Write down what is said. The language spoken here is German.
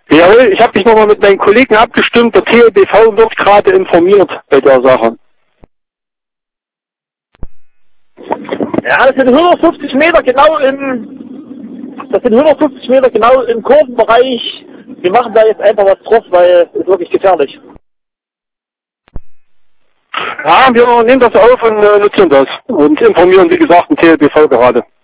Jawohl, ich habe mich nochmal mit meinen Kollegen abgestimmt. Der TLBV wird gerade informiert bei der Sache. Ja, das sind 150 Meter genau im Kurvenbereich. Wir machen da jetzt einfach was drauf, weil es ist wirklich gefährlich. Ja, wir nehmen das auf und notieren das und informieren, wie gesagt, den TLBV gerade.